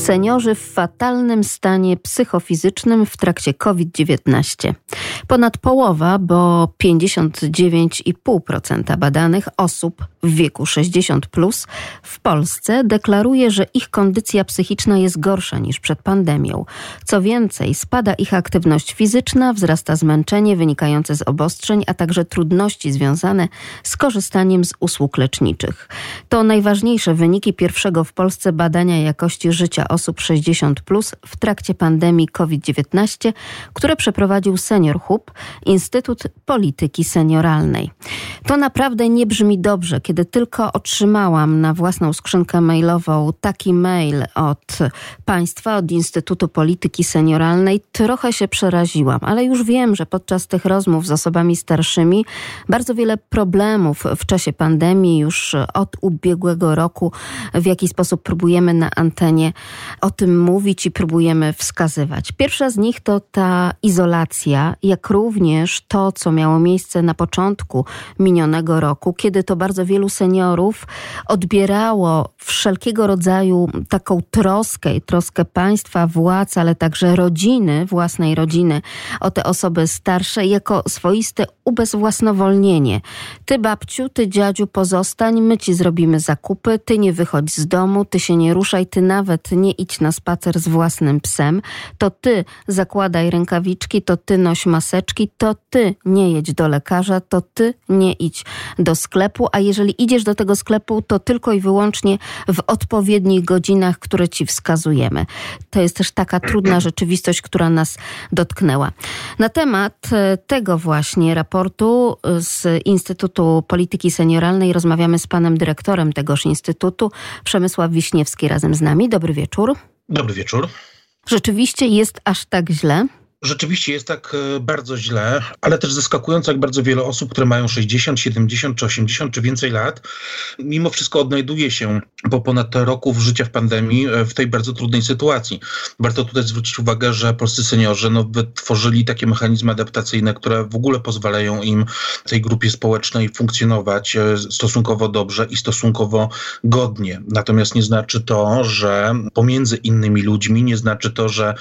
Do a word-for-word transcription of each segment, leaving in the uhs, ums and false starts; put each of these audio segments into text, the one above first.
Seniorzy w fatalnym stanie psychofizycznym w trakcie kowid dziewiętnaście. Ponad połowa, bo pięćdziesiąt dziewięć i pół procent badanych osób w wieku sześćdziesiąt plus w Polsce deklaruje, że ich kondycja psychiczna jest gorsza niż przed pandemią. Co więcej, spada ich aktywność fizyczna, wzrasta zmęczenie wynikające z obostrzeń, a także trudności związane z korzystaniem z usług leczniczych. To najważniejsze wyniki pierwszego w Polsce badania jakości życia osób sześćdziesiąt plus w trakcie pandemii kowid dziewiętnaście, które przeprowadził Senior Hub, Instytut Polityki Senioralnej. To naprawdę nie brzmi dobrze, kiedy tylko otrzymałam na własną skrzynkę mailową taki mail od państwa, od Instytutu Polityki Senioralnej, trochę się przeraziłam, ale już wiem, że podczas tych rozmów z osobami starszymi bardzo wiele problemów w czasie pandemii już od ubiegłego roku w jaki sposób próbujemy na antenie o tym mówić i próbujemy wskazywać. Pierwsza z nich to ta izolacja, jak również to, co miało miejsce na początku minionego roku, kiedy to bardzo wielu seniorów odbierało wszelkiego rodzaju taką troskę i troskę państwa, władz, ale także rodziny, własnej rodziny o te osoby starsze jako swoiste ubezwłasnowolnienie. Ty, babciu, ty, dziadziu, pozostań, my ci zrobimy zakupy, ty nie wychodź z domu, ty się nie ruszaj, ty nawet nie idź na spacer z własnym psem, to ty zakładaj rękawiczki, to ty noś maseczki, to ty nie jedź do lekarza, to ty nie idź do sklepu, a jeżeli idziesz do tego sklepu, to tylko i wyłącznie w odpowiednich godzinach, które ci wskazujemy. To jest też taka trudna rzeczywistość, która nas dotknęła. Na temat tego właśnie raportu z Instytutu Polityki Senioralnej rozmawiamy z panem dyrektorem tegoż instytutu, Przemysław Wiśniewski razem z nami. Dobry wieczór. Dobry wieczór. Rzeczywiście jest aż tak źle? Rzeczywiście jest tak bardzo źle, ale też zaskakująco, jak bardzo wiele osób, które mają sześćdziesiąt, siedemdziesiąt czy osiemdziesiąt czy więcej lat, mimo wszystko odnajduje się po ponad roku życia w pandemii w tej bardzo trudnej sytuacji. Warto tutaj zwrócić uwagę, że polscy seniorzy no, wytworzyli takie mechanizmy adaptacyjne, które w ogóle pozwalają im, tej grupie społecznej, funkcjonować stosunkowo dobrze i stosunkowo godnie. Natomiast nie znaczy to, że pomiędzy innymi ludźmi, nie znaczy to, że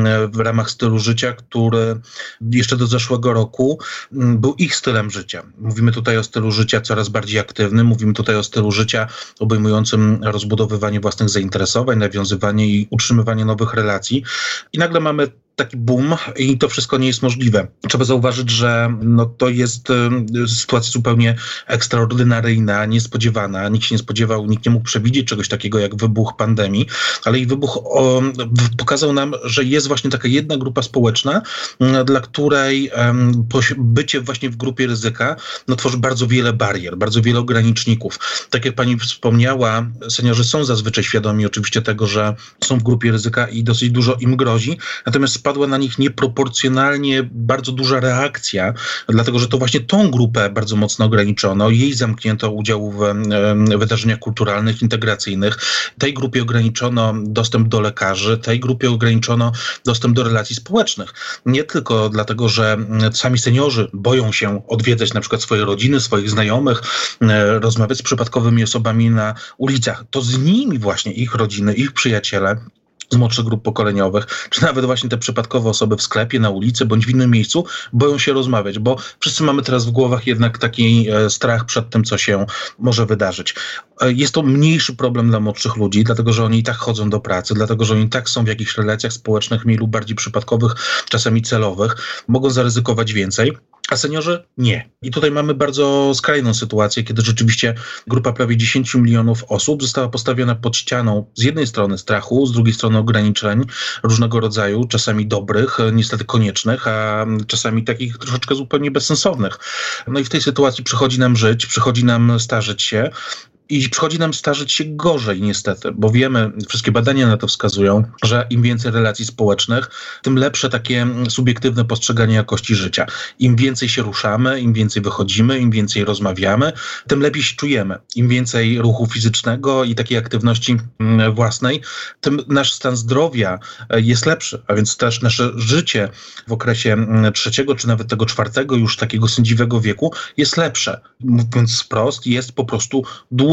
w ramach stylu życia, który jeszcze do zeszłego roku był ich stylem życia. Mówimy tutaj o stylu życia coraz bardziej aktywnym, mówimy tutaj o stylu życia obejmującym rozbudowywanie własnych zainteresowań, nawiązywanie i utrzymywanie nowych relacji. I nagle mamy taki boom i to wszystko nie jest możliwe. Trzeba zauważyć, że no, to jest y, sytuacja zupełnie ekstraordynaryjna, niespodziewana. Nikt się nie spodziewał, nikt nie mógł przewidzieć czegoś takiego jak wybuch pandemii, ale i wybuch o, w, pokazał nam, że jest właśnie taka jedna grupa społeczna, y, dla której y, bycie właśnie w grupie ryzyka no, tworzy bardzo wiele barier, bardzo wiele ograniczników. Tak jak pani wspomniała, seniorzy są zazwyczaj świadomi oczywiście tego, że są w grupie ryzyka i dosyć dużo im grozi, natomiast spadła na nich nieproporcjonalnie bardzo duża reakcja, dlatego że to właśnie tą grupę bardzo mocno ograniczono, jej zamknięto udział w wydarzeniach kulturalnych, integracyjnych, tej grupie ograniczono dostęp do lekarzy, tej grupie ograniczono dostęp do relacji społecznych. Nie tylko dlatego, że sami seniorzy boją się odwiedzać na przykład swoje rodziny, swoich znajomych, rozmawiać z przypadkowymi osobami na ulicach. To z nimi właśnie ich rodziny, ich przyjaciele z młodszych grup pokoleniowych, czy nawet właśnie te przypadkowe osoby w sklepie, na ulicy, bądź w innym miejscu, boją się rozmawiać, bo wszyscy mamy teraz w głowach jednak taki strach przed tym, co się może wydarzyć. Jest to mniejszy problem dla młodszych ludzi, dlatego że oni i tak chodzą do pracy, dlatego że oni i tak są w jakichś relacjach społecznych, mniej lub bardziej przypadkowych, czasami celowych, mogą zaryzykować więcej, a seniorzy nie. I tutaj mamy bardzo skrajną sytuację, kiedy rzeczywiście grupa prawie dziesięć milionów osób została postawiona pod ścianą z jednej strony strachu, z drugiej strony ograniczeń różnego rodzaju, czasami dobrych, niestety koniecznych, a czasami takich troszeczkę zupełnie bezsensownych. No i w tej sytuacji przychodzi nam żyć, przychodzi nam starzeć się. I przychodzi nam starzeć się gorzej niestety, bo wiemy, wszystkie badania na to wskazują, że im więcej relacji społecznych, tym lepsze takie subiektywne postrzeganie jakości życia. Im więcej się ruszamy, im więcej wychodzimy, im więcej rozmawiamy, tym lepiej się czujemy. Im więcej ruchu fizycznego i takiej aktywności własnej, tym nasz stan zdrowia jest lepszy, a więc też nasze życie w okresie trzeciego czy nawet tego czwartego już takiego sędziwego wieku jest lepsze. Mówiąc wprost, jest po prostu dłuższe.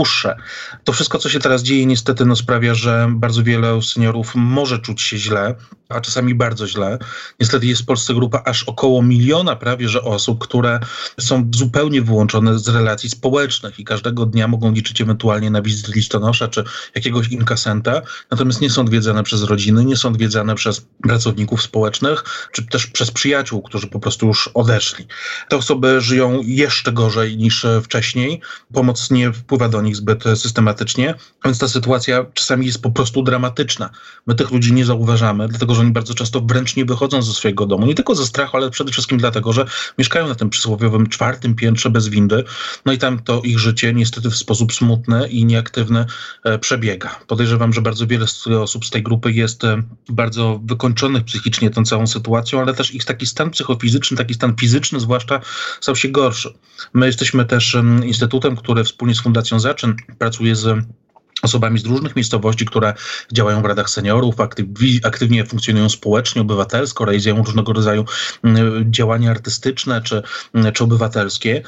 dłuższe. To wszystko, co się teraz dzieje, niestety no, sprawia, że bardzo wiele seniorów może czuć się źle, a czasami bardzo źle. Niestety jest w Polsce grupa aż około miliona prawie, że osób, które są zupełnie wyłączone z relacji społecznych i każdego dnia mogą liczyć ewentualnie na wizytę listonosza czy jakiegoś inkasenta, natomiast nie są odwiedzane przez rodziny, nie są odwiedzane przez pracowników społecznych, czy też przez przyjaciół, którzy po prostu już odeszli. Te osoby żyją jeszcze gorzej niż wcześniej. Pomoc nie wpływa do nich zbyt systematycznie, więc ta sytuacja czasami jest po prostu dramatyczna. My tych ludzi nie zauważamy, dlatego że oni bardzo często wręcz nie wychodzą ze swojego domu. Nie tylko ze strachu, ale przede wszystkim dlatego, że mieszkają na tym przysłowiowym czwartym piętrze bez windy. No i tam to ich życie niestety w sposób smutny i nieaktywny e, przebiega. Podejrzewam, że bardzo wiele osób z tej grupy jest e, bardzo wykończonych psychicznie tą całą sytuacją, ale też ich taki stan psychofizyczny, taki stan fizyczny zwłaszcza stał się gorszy. My jesteśmy też e, instytutem, który wspólnie z Fundacją Zaczyn pracuje z osobami z różnych miejscowości, które działają w radach seniorów, aktyw- aktywnie funkcjonują społecznie, obywatelsko, realizują różnego rodzaju działania artystyczne czy, czy obywatelskie.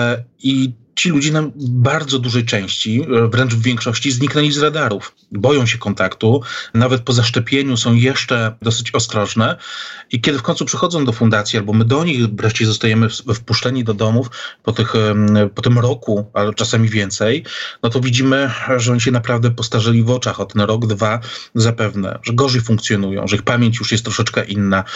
I ci ludzie nam w bardzo dużej części, wręcz w większości, zniknęli z radarów. Boją się kontaktu, nawet po zaszczepieniu są jeszcze dosyć ostrożne i kiedy w końcu przychodzą do fundacji, albo my do nich wreszcie zostajemy wpuszczeni do domów po, tych, po tym roku, ale czasami więcej, no to widzimy, że oni się naprawdę postarzeli w oczach o ten rok, dwa zapewne, że gorzej funkcjonują, że ich pamięć już jest troszeczkę inna,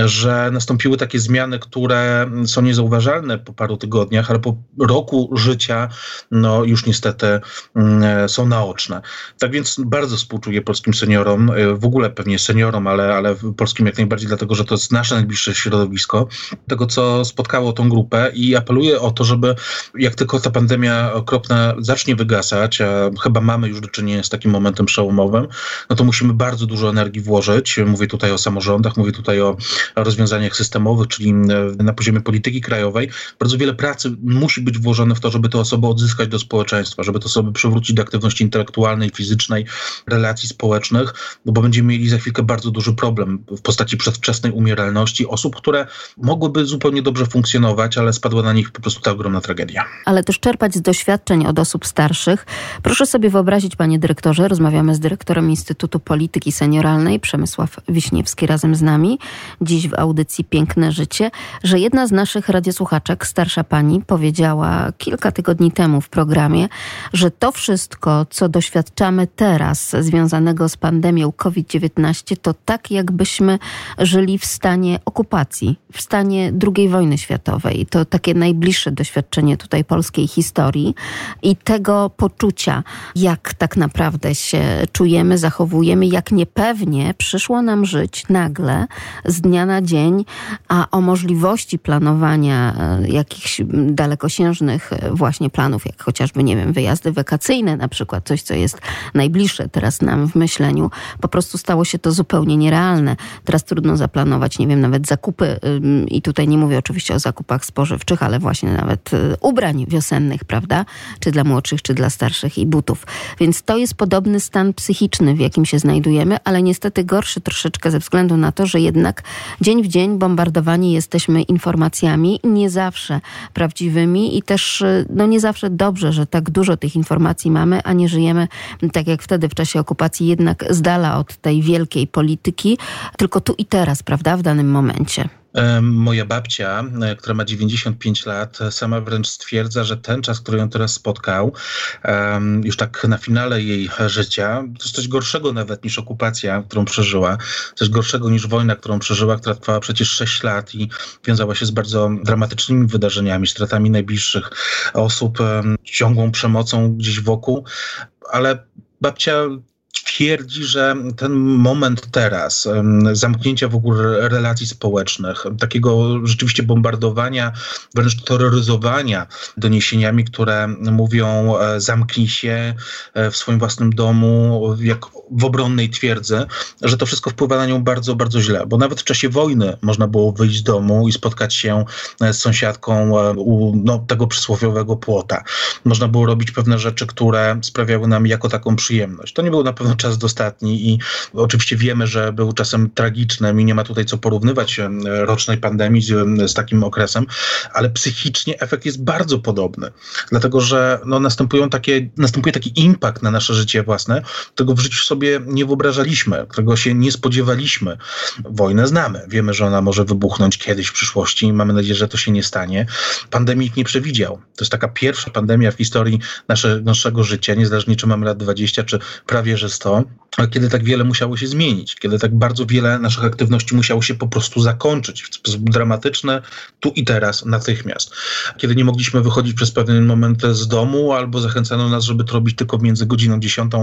że nastąpiły takie zmiany, które są niezauważalne po paru tygodniach, ale po roku życia, no już niestety mm, są naoczne. Tak więc bardzo współczuję polskim seniorom, w ogóle pewnie seniorom, ale, ale polskim jak najbardziej, dlatego że to jest nasze najbliższe środowisko, tego co spotkało tą grupę i apeluję o to, żeby jak tylko ta pandemia okropna zacznie wygasać, a chyba mamy już do czynienia z takim momentem przełomowym, no to musimy bardzo dużo energii włożyć. Mówię tutaj o samorządach, mówię tutaj o rozwiązaniach systemowych, czyli na poziomie polityki krajowej. Bardzo wiele pracy musi być włożone w to, żeby te osoby odzyskać do społeczeństwa, żeby te osoby przywrócić do aktywności intelektualnej, fizycznej, relacji społecznych, bo będziemy mieli za chwilkę bardzo duży problem w postaci przedwczesnej umieralności osób, które mogłyby zupełnie dobrze funkcjonować, ale spadła na nich po prostu ta ogromna tragedia. Ale też czerpać z doświadczeń od osób starszych. Proszę sobie wyobrazić, panie dyrektorze, rozmawiamy z dyrektorem Instytutu Polityki Senioralnej, Przemysław Wiśniewski razem z nami, dziś w audycji Piękne Życie, że jedna z naszych radiosłuchaczek, starsza pani, powiedziała kilka tygodni temu w programie, że to wszystko, co doświadczamy teraz związanego z pandemią kowid dziewiętnaście, to tak jakbyśmy żyli w stanie okupacji, w stanie drugiej wojny światowej. To takie najbliższe doświadczenie tutaj polskiej historii i tego poczucia, jak tak naprawdę się czujemy, zachowujemy, jak niepewnie przyszło nam żyć nagle z dnia na dzień, a o możliwości planowania jakichś dalekosiężnych właśnie planów, jak chociażby, nie wiem, wyjazdy wakacyjne na przykład, coś, co jest najbliższe teraz nam w myśleniu, po prostu stało się to zupełnie nierealne. Teraz trudno zaplanować, nie wiem, nawet zakupy i tutaj nie mówię oczywiście o zakupach spożywczych, ale właśnie nawet ubrań wiosennych, prawda? Czy dla młodszych, czy dla starszych i butów. Więc to jest podobny stan psychiczny, w jakim się znajdujemy, ale niestety gorszy troszeczkę ze względu na to, że jednak dzień w dzień bombardowani jesteśmy informacjami, nie zawsze prawdziwymi i też no nie zawsze dobrze, że tak dużo tych informacji mamy, a nie żyjemy tak jak wtedy w czasie okupacji, jednak z dala od tej wielkiej polityki, tylko tu i teraz, prawda, w danym momencie. Moja babcia, która ma dziewięćdziesiąt pięć lat, sama wręcz stwierdza, że ten czas, który ją teraz spotkał, już tak na finale jej życia, to jest coś gorszego nawet niż okupacja, którą przeżyła, coś gorszego niż wojna, którą przeżyła, która trwała przecież sześć lat i wiązała się z bardzo dramatycznymi wydarzeniami, stratami najbliższych osób, ciągłą przemocą gdzieś wokół, ale babcia twierdzi, że ten moment teraz, zamknięcia w ogóle relacji społecznych, takiego rzeczywiście bombardowania, wręcz terroryzowania doniesieniami, które mówią zamknij się w swoim własnym domu, jak w obronnej twierdzy, że to wszystko wpływa na nią bardzo, bardzo źle. Bo nawet w czasie wojny można było wyjść z domu i spotkać się z sąsiadką u no, tego przysłowiowego płota. Można było robić pewne rzeczy, które sprawiały nam jako taką przyjemność. To nie był na pewno czas czas dostatni i oczywiście wiemy, że był czasem tragicznym i nie ma tutaj co porównywać rocznej pandemii z, z takim okresem, ale psychicznie efekt jest bardzo podobny, dlatego że no, następują takie, następuje taki impact na nasze życie własne, którego w życiu sobie nie wyobrażaliśmy, którego się nie spodziewaliśmy. Wojnę znamy, wiemy, że ona może wybuchnąć kiedyś w przyszłości i mamy nadzieję, że to się nie stanie. Pandemii nikt nie przewidział. To jest taka pierwsza pandemia w historii nasze, naszego życia, niezależnie czy mamy lat dwadzieścia, czy prawie że sto, kiedy tak wiele musiało się zmienić, kiedy tak bardzo wiele naszych aktywności musiało się po prostu zakończyć w sposób dramatyczny, tu i teraz, natychmiast. Kiedy nie mogliśmy wychodzić przez pewien moment z domu, albo zachęcano nas, żeby to robić tylko między godziną dziesiątą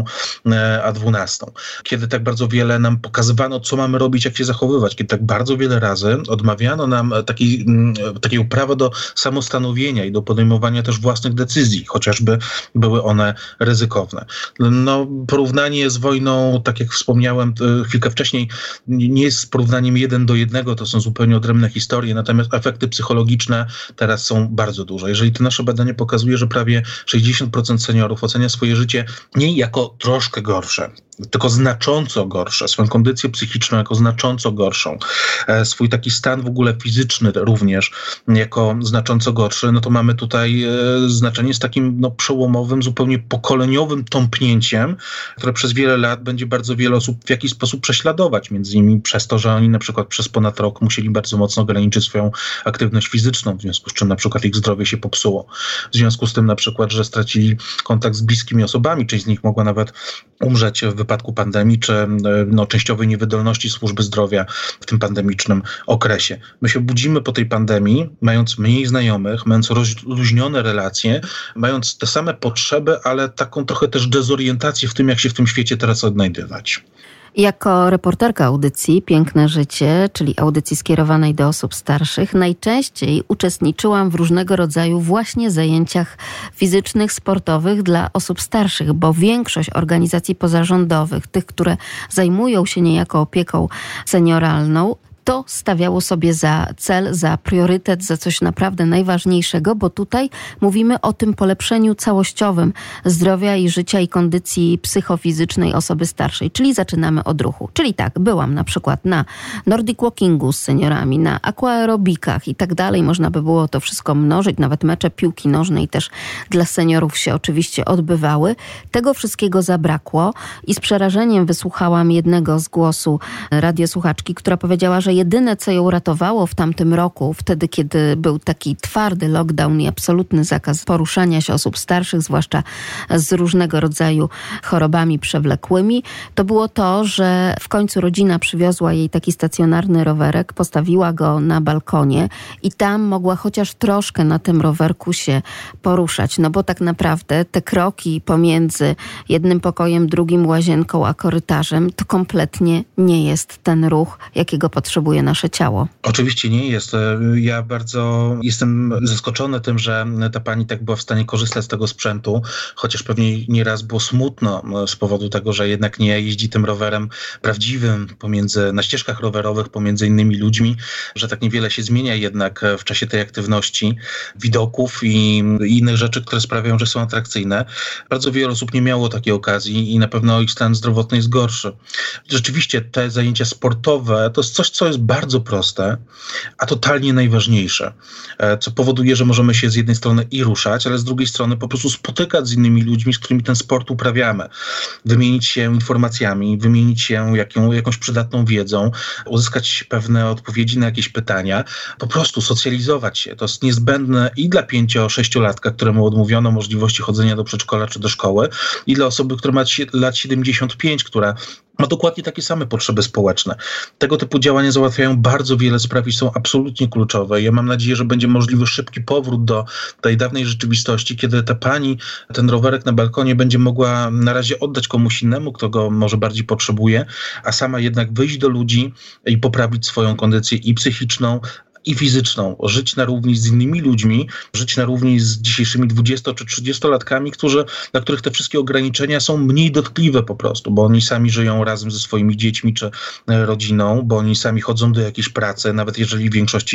a dwunastą. Kiedy tak bardzo wiele nam pokazywano, co mamy robić, jak się zachowywać, kiedy tak bardzo wiele razy odmawiano nam takiej, takiego prawa do samostanowienia i do podejmowania też własnych decyzji, chociażby były one ryzykowne. No, porównanie z wojną, tak jak wspomniałem chwilkę wcześniej, nie jest porównaniem jeden do jednego, to są zupełnie odrębne historie, natomiast efekty psychologiczne teraz są bardzo duże. Jeżeli to nasze badanie pokazuje, że prawie sześćdziesiąt procent seniorów ocenia swoje życie nie jako troszkę gorsze, tylko znacząco gorsze, swoją kondycję psychiczną jako znacząco gorszą, swój taki stan w ogóle fizyczny również jako znacząco gorszy, no to mamy tutaj e, znaczenie z takim no, przełomowym, zupełnie pokoleniowym tąpnięciem, które przez wiele lat będzie bardzo wiele osób w jakiś sposób prześladować, między innymi przez to, że oni na przykład przez ponad rok musieli bardzo mocno ograniczyć swoją aktywność fizyczną, w związku z czym na przykład ich zdrowie się popsuło. W związku z tym na przykład, że stracili kontakt z bliskimi osobami, część z nich mogła nawet umrzeć w wypadku pandemii, czy no, częściowej niewydolności służby zdrowia w tym pandemicznym okresie. My się budzimy po tej pandemii, mając mniej znajomych, mając rozluźnione relacje, mając te same potrzeby, ale taką trochę też dezorientację w tym, jak się w tym świecie teraz odnajdywać. Jako reporterka audycji Piękne Życie, czyli audycji skierowanej do osób starszych, najczęściej uczestniczyłam w różnego rodzaju właśnie zajęciach fizycznych, sportowych dla osób starszych, bo większość organizacji pozarządowych, tych, które zajmują się niejako opieką senioralną, to stawiało sobie za cel, za priorytet, za coś naprawdę najważniejszego, bo tutaj mówimy o tym polepszeniu całościowym zdrowia i życia i kondycji psychofizycznej osoby starszej. Czyli zaczynamy od ruchu. Czyli tak, byłam na przykład na Nordic Walkingu z seniorami, na aquaerobikach i tak dalej. Można by było to wszystko mnożyć. Nawet mecze piłki nożnej też dla seniorów się oczywiście odbywały. Tego wszystkiego zabrakło i z przerażeniem wysłuchałam jednego z głosu radiosłuchaczki, która powiedziała, że jedyne, co ją ratowało w tamtym roku, wtedy, kiedy był taki twardy lockdown i absolutny zakaz poruszania się osób starszych, zwłaszcza z różnego rodzaju chorobami przewlekłymi, to było to, że w końcu rodzina przywiozła jej taki stacjonarny rowerek, postawiła go na balkonie i tam mogła chociaż troszkę na tym rowerku się poruszać. No bo tak naprawdę te kroki pomiędzy jednym pokojem, drugim łazienką, a korytarzem, to kompletnie nie jest ten ruch, jakiego potrzebuje nasze ciało. Oczywiście nie jest. Ja bardzo jestem zaskoczony tym, że ta pani tak była w stanie korzystać z tego sprzętu, chociaż pewnie nieraz było smutno z powodu tego, że jednak nie jeździ tym rowerem prawdziwym pomiędzy, na ścieżkach rowerowych pomiędzy innymi ludźmi, że tak niewiele się zmienia jednak w czasie tej aktywności, widoków i innych rzeczy, które sprawiają, że są atrakcyjne. Bardzo wiele osób nie miało takiej okazji i na pewno ich stan zdrowotny jest gorszy. Rzeczywiście te zajęcia sportowe to jest coś, co jest bardzo proste, a totalnie najważniejsze, co powoduje, że możemy się z jednej strony i ruszać, ale z drugiej strony po prostu spotykać z innymi ludźmi, z którymi ten sport uprawiamy, wymienić się informacjami, wymienić się jaką, jakąś przydatną wiedzą, uzyskać pewne odpowiedzi na jakieś pytania, po prostu socjalizować się. To jest niezbędne i dla pięcio-sześciolatka, któremu odmówiono możliwości chodzenia do przedszkola czy do szkoły, i dla osoby, która ma lat siedemdziesiąt pięć, która ma dokładnie takie same potrzeby społeczne. Tego typu działania załatwiają bardzo wiele spraw i są absolutnie kluczowe. Ja mam nadzieję, że będzie możliwy szybki powrót do tej dawnej rzeczywistości, kiedy ta pani ten rowerek na balkonie będzie mogła na razie oddać komuś innemu, kto go może bardziej potrzebuje, a sama jednak wyjść do ludzi i poprawić swoją kondycję i psychiczną, i fizyczną, żyć na równi z innymi ludźmi, żyć na równi z dzisiejszymi dwudziesto- czy trzydziestolatkami, którzy, dla których te wszystkie ograniczenia są mniej dotkliwe po prostu, bo oni sami żyją razem ze swoimi dziećmi czy rodziną, bo oni sami chodzą do jakiejś pracy, nawet jeżeli w większości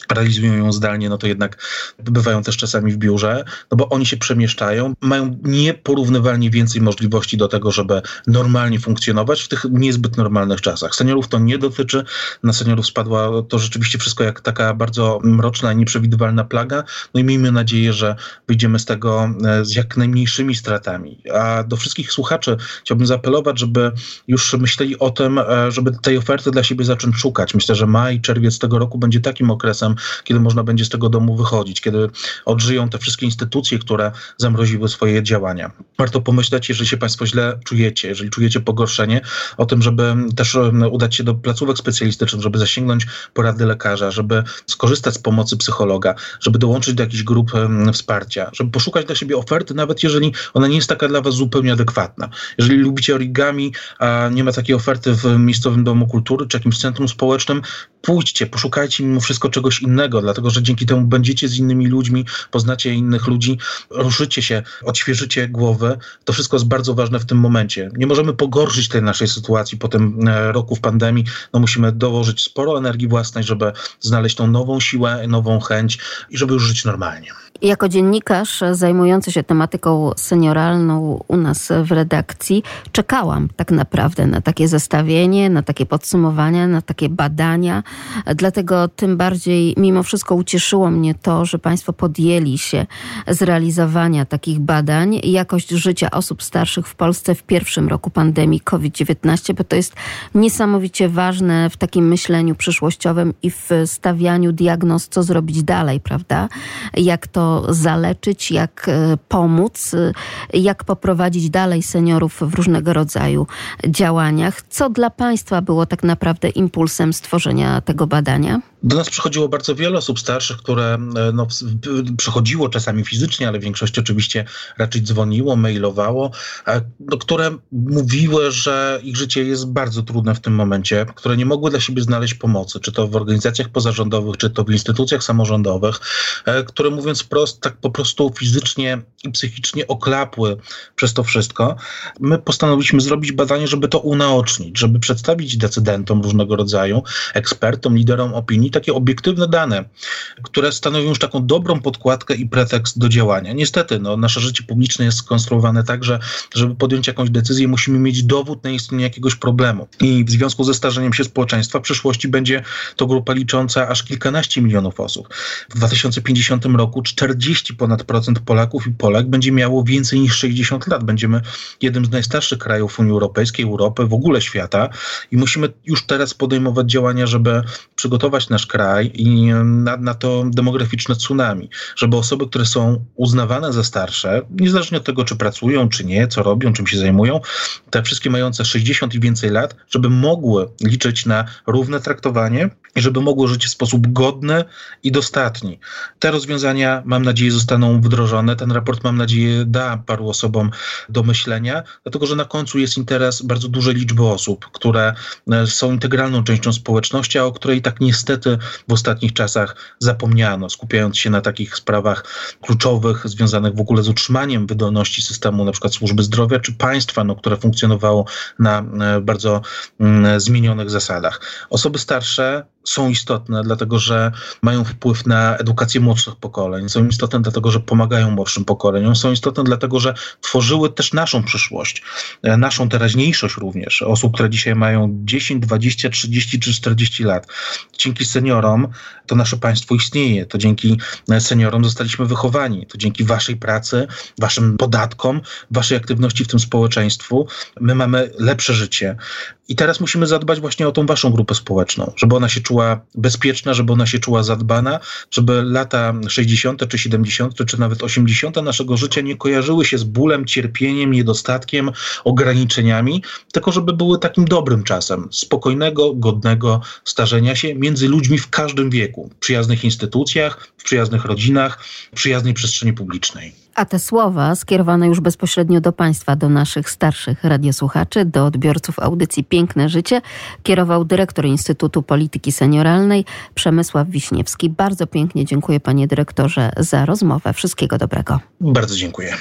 realizują ją zdalnie, no to jednak bywają też czasami w biurze, no bo oni się przemieszczają, mają nieporównywalnie więcej możliwości do tego, żeby normalnie funkcjonować w tych niezbyt normalnych czasach. Seniorów to nie dotyczy, na seniorów spadła to rzeczywiście wszystko jak taka bardzo mroczna i nieprzewidywalna plaga, no i miejmy nadzieję, że wyjdziemy z tego z jak najmniejszymi stratami. A do wszystkich słuchaczy chciałbym zaapelować, żeby już myśleli o tym, żeby tej oferty dla siebie zacząć szukać. Myślę, że maj, czerwiec tego roku będzie takim okresem, kiedy można będzie z tego domu wychodzić, kiedy odżyją te wszystkie instytucje, które zamroziły swoje działania. Warto pomyśleć, jeżeli się Państwo źle czujecie, jeżeli czujecie pogorszenie, o tym, żeby też udać się do placówek specjalistycznych, żeby zasięgnąć porady lekarza, żeby skorzystać z pomocy psychologa, żeby dołączyć do jakichś grup wsparcia, żeby poszukać dla siebie oferty, nawet jeżeli ona nie jest taka dla Was zupełnie adekwatna. Jeżeli lubicie origami, a nie ma takiej oferty w miejscowym domu kultury czy jakimś centrum społecznym, pójdźcie, poszukajcie mimo wszystko czegoś innego, dlatego że dzięki temu będziecie z innymi ludźmi, poznacie innych ludzi, ruszycie się, odświeżycie głowy. To wszystko jest bardzo ważne w tym momencie. Nie możemy pogorszyć tej naszej sytuacji po tym roku w pandemii. No musimy dołożyć sporo energii własnej, żeby znaleźć tą nową siłę, nową chęć i żeby już żyć normalnie. Jako dziennikarz zajmujący się tematyką senioralną u nas w redakcji czekałam tak naprawdę na takie zestawienie, na takie podsumowania, na takie badania. Dlatego tym bardziej mimo wszystko ucieszyło mnie to, że Państwo podjęli się zrealizowania takich badań. Jakość życia osób starszych w Polsce w pierwszym roku pandemii kowid dziewiętnaście, bo to jest niesamowicie ważne w takim myśleniu przyszłościowym i w stawianiu diagnoz, co zrobić dalej, prawda? Jak to zaleczyć, jak pomóc, jak poprowadzić dalej seniorów w różnego rodzaju działaniach. Co dla Państwa było tak naprawdę impulsem stworzenia tego badania? Do nas przychodziło bardzo wiele osób starszych, które no, przychodziło czasami fizycznie, ale w większości oczywiście raczej dzwoniło, mailowało, no, które mówiły, że ich życie jest bardzo trudne w tym momencie, które nie mogły dla siebie znaleźć pomocy, czy to w organizacjach pozarządowych, czy to w instytucjach samorządowych, które mówiąc wprost, tak po prostu fizycznie i psychicznie oklapły przez to wszystko. My postanowiliśmy zrobić badanie, żeby to unaocznić, żeby przedstawić decydentom różnego rodzaju, ekspertom, liderom opinii, takie obiektywne dane, które stanowią już taką dobrą podkładkę i pretekst do działania. Niestety, no, nasze życie publiczne jest skonstruowane tak, że żeby podjąć jakąś decyzję, musimy mieć dowód na istnienie jakiegoś problemu. I w związku ze starzeniem się społeczeństwa w przyszłości będzie to grupa licząca aż kilkanaście milionów osób. W dwa tysiące pięćdziesiątym roku czterdzieści ponad procent Polaków i Polek będzie miało więcej niż sześćdziesiąt lat. Będziemy jednym z najstarszych krajów Unii Europejskiej, Europy, w ogóle świata i musimy już teraz podejmować działania, żeby przygotować nasz kraj i na, na to demograficzne tsunami, żeby osoby, które są uznawane za starsze, niezależnie od tego, czy pracują, czy nie, co robią, czym się zajmują, te wszystkie mające sześćdziesiąt i więcej lat, żeby mogły liczyć na równe traktowanie i żeby mogły żyć w sposób godny i dostatni. Te rozwiązania, mam nadzieję, zostaną wdrożone. Ten raport, mam nadzieję, da paru osobom do myślenia, dlatego że na końcu jest interes bardzo dużej liczby osób, które są integralną częścią społeczności, a o której tak niestety w ostatnich czasach zapomniano, skupiając się na takich sprawach kluczowych, związanych w ogóle z utrzymaniem wydolności systemu, na przykład służby zdrowia czy państwa, no, które funkcjonowało na bardzo mm, zmienionych zasadach. Osoby starsze są istotne, dlatego że mają wpływ na edukację młodszych pokoleń, są istotne dlatego, że pomagają młodszym pokoleniom, są istotne dlatego, że tworzyły też naszą przyszłość, naszą teraźniejszość również, osób, które dzisiaj mają dziesięć, dwadzieścia, trzydzieści czy czterdzieści lat. Dzięki seniorom to nasze państwo istnieje, to dzięki seniorom zostaliśmy wychowani, to dzięki waszej pracy, waszym podatkom, waszej aktywności w tym społeczeństwu my mamy lepsze życie. I teraz musimy zadbać właśnie o tą waszą grupę społeczną, żeby ona się czuła bezpieczna, żeby ona się czuła zadbana, żeby lata sześćdziesiąte czy siedemdziesiąte czy nawet osiemdziesiąte naszego życia nie kojarzyły się z bólem, cierpieniem, niedostatkiem, ograniczeniami, tylko żeby były takim dobrym czasem spokojnego, godnego starzenia się między ludźmi w każdym wieku, w przyjaznych instytucjach, w przyjaznych rodzinach, w przyjaznej przestrzeni publicznej. A te słowa skierowane już bezpośrednio do Państwa, do naszych starszych radiosłuchaczy, do odbiorców audycji Piękne Życie, kierował dyrektor Instytutu Polityki Senioralnej Przemysław Wiśniewski. Bardzo pięknie dziękuję, panie dyrektorze, za rozmowę. Wszystkiego dobrego. Bardzo dziękuję.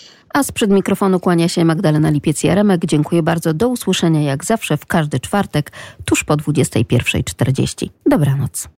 A sprzed mikrofonu kłania się Magdalena Lipiec-Jaremek. Dziękuję bardzo. Do usłyszenia jak zawsze w każdy czwartek tuż po dwudziestej pierwszej czterdzieści. Dobranoc.